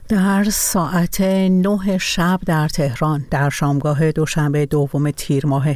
در ساعت 9 شب در تهران در شامگاه دوشنبه دوم تیر ماه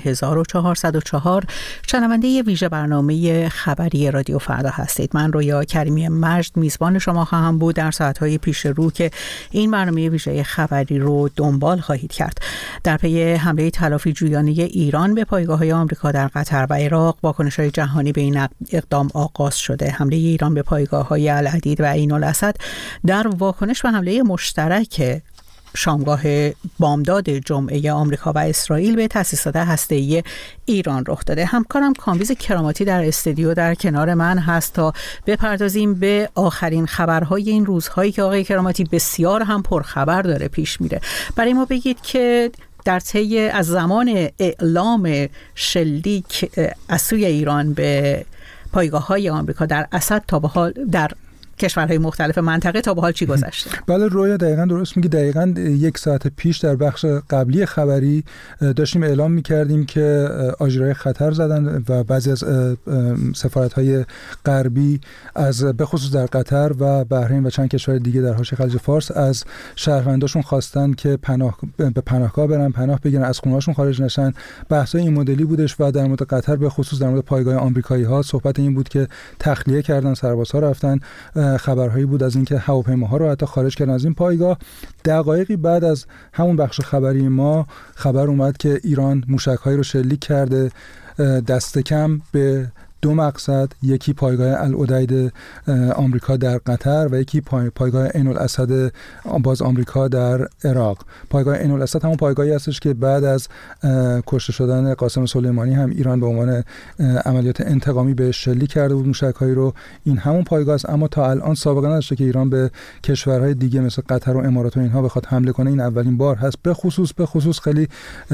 1404 شنونده ویژه برنامه خبری رادیو فردا هستید. من رویا کریمی مجد میزبان شما خواهم بود در ساعتهای پیش رو که این برنامه ویژه خبری رو دنبال خواهید کرد. در پی حمله تلافی جویانه ایران به پایگاه‌های آمریکا در قطر و عراق، واکنش‌های جهانی به این اقدام آغاز شده. حمله ایران به پایگاه‌های العدید و عین الاسد در واکنش به حمله مشترک شامگاه بامداد جمعه آمریکا و اسرائیل به تأسیسات هسته‌ای ایران رخ داده. همکارم کامبیز کراماتی در استودیو در کنار من هست تا بپردازیم به آخرین خبرهای این روزهایی که آقای کراماتی بسیار هم پرخبر داره پیش میره. برای ما بگید که در طی از زمان اعلام شلیک از سوی ایران به پایگاه‌های آمریکا در اسد تا به حال در کشورهای مختلف منطقه تا به حال چی گذشته؟ بله رویا، دقیقاً درست میگی. دقیقاً 1 ساعت پیش در بخش قبلی خبری داشتیم اعلام میکردیم که آژیرهای خطر زدن و بعضی از سفارت‌های غربی از به خصوص در قطر و بحرین و چند کشور دیگه در حاشیه خلیج فارس از شهرونداشون خواستن که به پناهگاه برن، پناه بگیرن، از خونه‌هاشون خارج نشن. بحث‌های این مدلی بودش و در مورد قطر به خصوص در مورد پایگاه آمریکایی‌ها صحبت این بود که تخلیه کردن، سربازها رفتن. خبرهایی بود از اینکه هواپیماها رو حتی خارج کردن از این پایگاه. دقایقی بعد از همون بخش خبری ما خبر اومد که ایران موشک‌هایی رو شلیک کرده، دست کم به 2 مقصد، یکی پایگاه العدید آمریکا در قطر و یکی پایگاه عین الاسد باز آمریکا در عراق. پایگاه عین الاسد همون پایگاهی هستش که بعد از کشته شدن قاسم سلیمانی هم ایران به عنوان عملیات انتقامی به شلیک کرده بود موشک‌هایی رو. این همون پایگاه است، اما تا الان سابقه نداشته که ایران به کشورهای دیگه مثل قطر و امارات و اینها بخواد حمله کنه. این اولین بار هست. به خصوص خیلی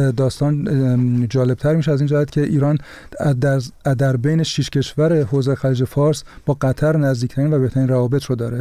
داستان جالب‌تر میشه از این جهت که ایران در بین 6 کشور حوزه خلیج فارس با قطر نزدیکترین و بهترین روابط رو داره.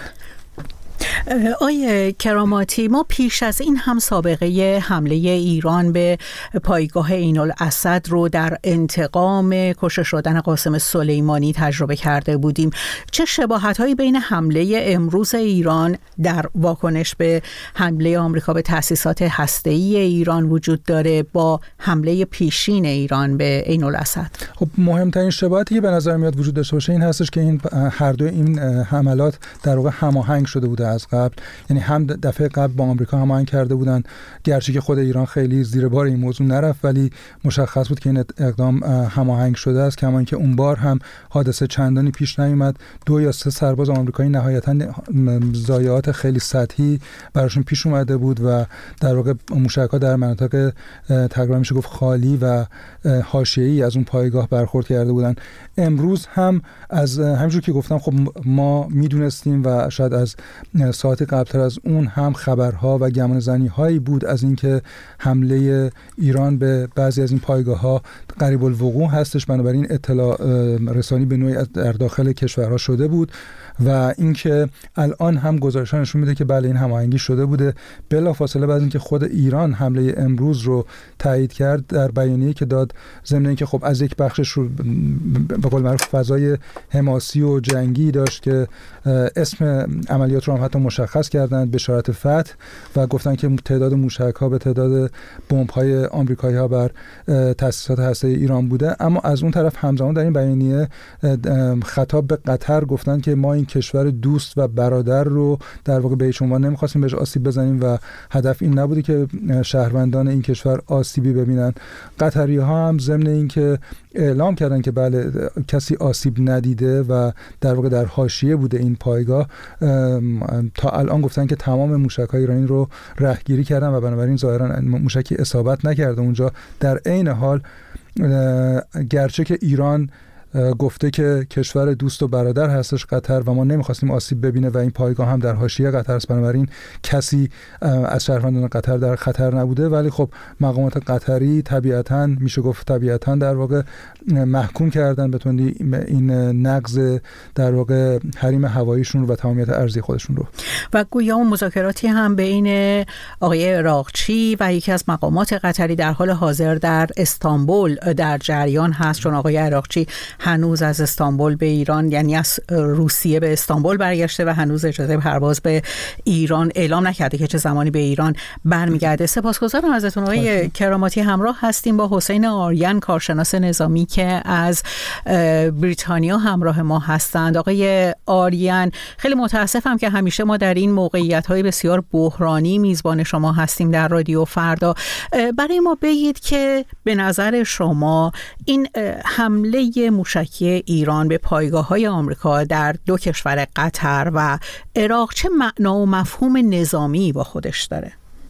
آقای کراماتی، ما پیش از این هم سابقه حمله ایران به پایگاه عین الاسد رو در انتقام کشته شدن قاسم سلیمانی تجربه کرده بودیم. چه شباهت‌هایی بین حمله امروز ایران در واکنش به حمله آمریکا به تأسیسات هسته‌ای ایران وجود داره با حمله پیشین ایران به عین الاسد؟ خب مهمترین شباهتی که به نظر میاد وجود داشته باشه این هستش که این هر دو این حملات در واقع هماهنگ شده بوده از قبل. یعنی هم دفعه قبل با آمریکا هماهنگ کرده بودن، گرچه که خود ایران خیلی زیر بار این موضوع نرفت، ولی مشخص بود که این اقدام هماهنگ شده است. کما اینکه اون بار هم حادثه چندانی پیش نیامد. 2 یا 3 سرباز آمریکایی نهایتاً ضایعات خیلی سطحی براشون پیش اومده بود و در واقع موشک‌ها در مناطق تقریبا میشه گفت خالی و حاشیه‌ای از اون پایگاه برخورد کرده بودن. امروز هم از همونجور که گفتم خب ما میدونستیم و شاید از ساعت قبلتر از اون هم خبرها و گمانه‌زنی‌هایی بود از اینکه حمله ایران به بعضی از این پایگاه‌ها قریب الوقوع هستش. بنابراین اطلاع رسانی به نوعی در داخل کشورها شده بود و اینکه الان هم گزارش‌ها نشون میده که بله این هماهنگی شده بوده. بلافاصله بعد اینکه خود ایران حمله امروز رو تایید کرد در بیانیه‌ای که داد، ضمن اینکه خب از یک بخشش رو به قول معروف فضای حماسی و جنگی داشت که اسم عملیات رو هم حتی مشخص کردند، بشارت فتح، و گفتن که تعداد موشک‌ها به تعداد بمب‌های آمریکایی‌ها بر تأسیسات هسته‌ای ایران بوده. اما از اون طرف همزمان در این بیانیه خطاب به قطر گفتن که ما این کشور دوست و برادر رو در واقع به هیچ عنوان نمی‌خواستیم بهش آسیب بزنیم و هدف این نبوده که شهروندان این کشور آسیبی ببینن. قطری‌ها هم ضمن این که اعلام کردن که بله کسی آسیب ندیده و در واقع در حاشیه بوده این پایگاه، تا الان گفتن که تمام موشک‌های ایرانی رو رهگیری کردن و بنابراین ظاهراً موشکی اصابت نکرده اونجا. در عین حال گرچه که ایران گفته که کشور دوست و برادر هستش قطر و ما نمیخواستیم آسیب ببینه و این پایگاه هم در حاشیه قطر است، بنابراین کسی از شهروندان قطر در خطر نبوده، ولی خب مقامات قطری طبیعتاً میشه گفت در واقع محکوم کردن به تندی این نقض در واقع حریم هواییشون و تمامیت ارضی خودشون رو. و گویا مذاکراتی هم بین آقای عراقچی و یکی از مقامات قطری در حال حاضر در استانبول در جریان هست، چون آقای عراقچی هنوز از استانبول به ایران، یعنی از روسیه به استانبول برگشته و هنوز اجازه پرواز به ایران اعلام نکرده که چه زمانی به ایران برمیگرده. سپاسگزارم ازتون آقای کراماتی. همراه هستیم با حسین آریان، کارشناس نظامی که از بریتانیا همراه ما هستند. آقای آریان، خیلی متاسفم که همیشه ما در این موقعیت‌های بسیار بحرانی میزبان شما هستیم در رادیو فردا. برای ما بگید که به نظر شما این حمله موشکی ایران به پایگاه‌های آمریکا در دو کشور قطر و عراق چه معنا و مفهوم نظامی با خودش داره؟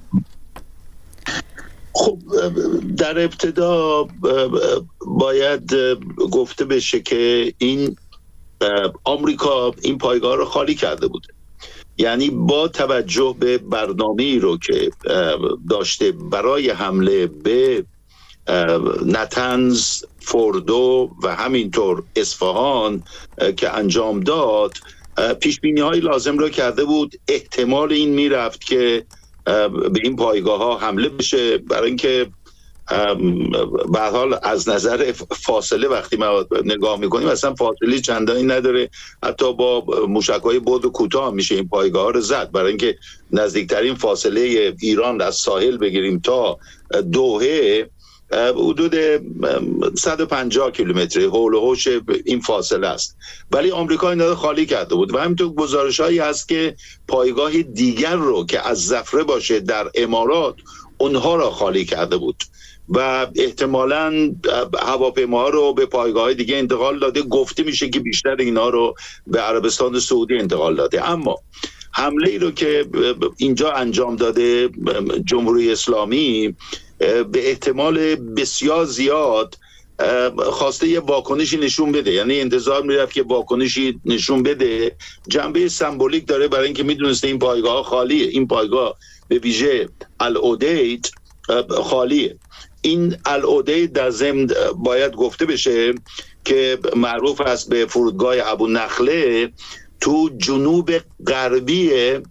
خب در ابتدا باید گفته بشه که این آمریکا این پایگاه رو خالی کرده بوده. یعنی با توجه به برنامه‌ای رو که داشته برای حمله به نتنز، فوردو و همینطور اصفهان که انجام داد، پیشبینی‌های لازم رو کرده بود. احتمال این میرفت که به این پایگاه ها حمله بشه، برای اینکه به هر حال از نظر فاصله وقتی ما نگاه میکنیم اصلا فاصله چندانی نداره، حتی با موشک‌های بعد کوتاه میشه این پایگاه ها رو زد، برای اینکه نزدیکترین فاصله ایران از ساحل بگیریم تا دوحه حدود 150 کیلومتر حول و حوش این فاصله است. ولی آمریکا این رو خالی کرده بود و همینطور گزارش‌هایی هست که پایگاه دیگر رو که از زفره باشه در امارات اونها را خالی کرده بود و احتمالاً هواپیماها رو به پایگاه دیگه انتقال داده. گفته میشه که بیشتر اینا رو به عربستان سعودی انتقال داده. اما حمله ای رو که اینجا انجام داده جمهوری اسلامی به احتمال بسیار زیاد خواسته یه واکنشی نشون بده، یعنی انتظار میرفت که واکنشی نشون بده. جنبه سمبولیک داره برای اینکه میدونسته این پایگاه خالیه. این پایگاه به ویژه العدید خالیه. این العدید در ضمن باید گفته بشه که معروف است به فرودگاه ابو نخله، تو جنوب غربی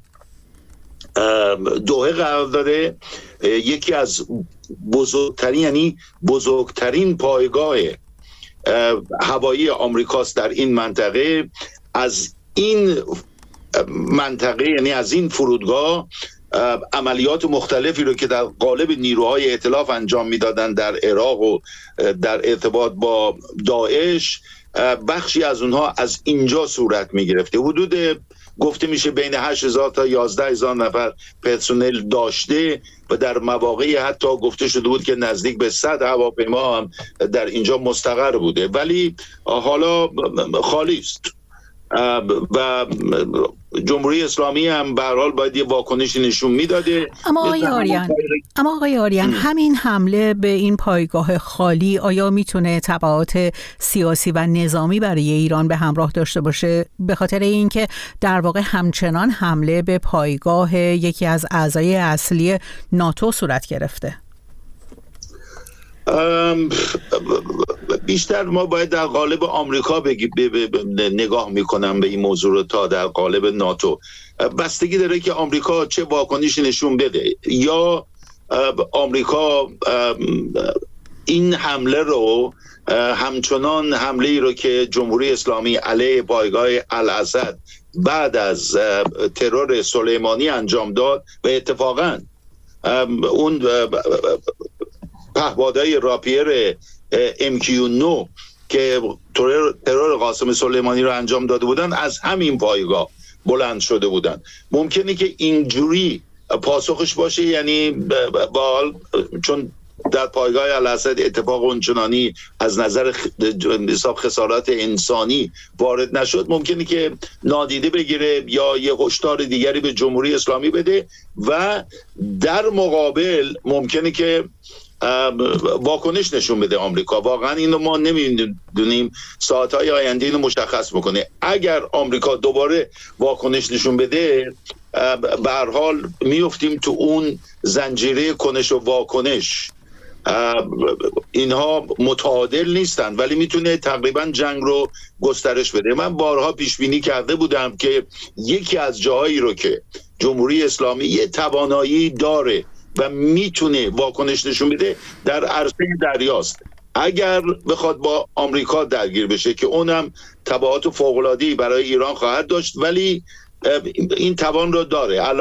دوحه قرار داره. یکی از بزرگترین، یعنی بزرگترین پایگاه هوایی آمریکاست در این منطقه. از این منطقه، یعنی از این فرودگاه، عملیات مختلفی رو که در قالب نیروهای ائتلاف انجام میدادن در عراق و در ارتباط با داعش، بخشی از اونها از اینجا صورت میگرفته. حدود گفته میشه بین 8,000 تا 11,000 نفر پرسنل داشته و در مواقعی حتی گفته شده بود که نزدیک به 100 هواپیما هم در اینجا مستقر بوده، ولی حالا خالی است و جمهوری اسلامی هم به هر حال باید یه واکنشی نشون میداده. اما آقای آریان همین حمله به این پایگاه خالی آیا میتونه تبعات سیاسی و نظامی برای ایران به همراه داشته باشه، به خاطر اینکه در واقع همچنان حمله به پایگاه یکی از اعضای اصلی ناتو صورت گرفته؟ بیشتر ما باید در قالب آمریکا نگاه میکنم به این موضوع رو تا در قالب ناتو. بستگی داره که آمریکا چه واکنشی نشون بده. یا آمریکا این حمله رو همچنان حمله ای رو که جمهوری اسلامی علیه پایگاه الاسد بعد از ترور سلیمانی انجام داد و اتفاقاً اون پهپادهای راپیر MQ-9 که ترور قاسم سلیمانی رو انجام داده بودن از همین پایگاه بلند شده بودن. ممکنه که اینجوری پاسخش باشه، یعنی چون در پایگاه الاسد اتفاق اونچنانی از نظر حساب خسارات انسانی وارد نشد، ممکنه که نادیده بگیره یا یه هشدار دیگری به جمهوری اسلامی بده و در مقابل ممکنه که واکنش نشون بده آمریکا. واقعا اینو ما نمیدونیم، ساعتهای آینده اینو مشخص میکنه. اگر آمریکا دوباره واکنش نشون بده، به هر حال میفتیم تو اون زنجیره کنش و واکنش. اینها متعادل نیستن ولی میتونه تقریبا جنگ رو گسترش بده. من بارها پیش بینی کرده بودم که یکی از جاهایی رو که جمهوری اسلامی یه توانایی داره و میتونه واکنش نشون بده در عرصه دریاست. اگر بخواد با آمریکا درگیر بشه که اونم تبعات فوق‌العاده‌ای برای ایران خواهد داشت، ولی این توان رو داره.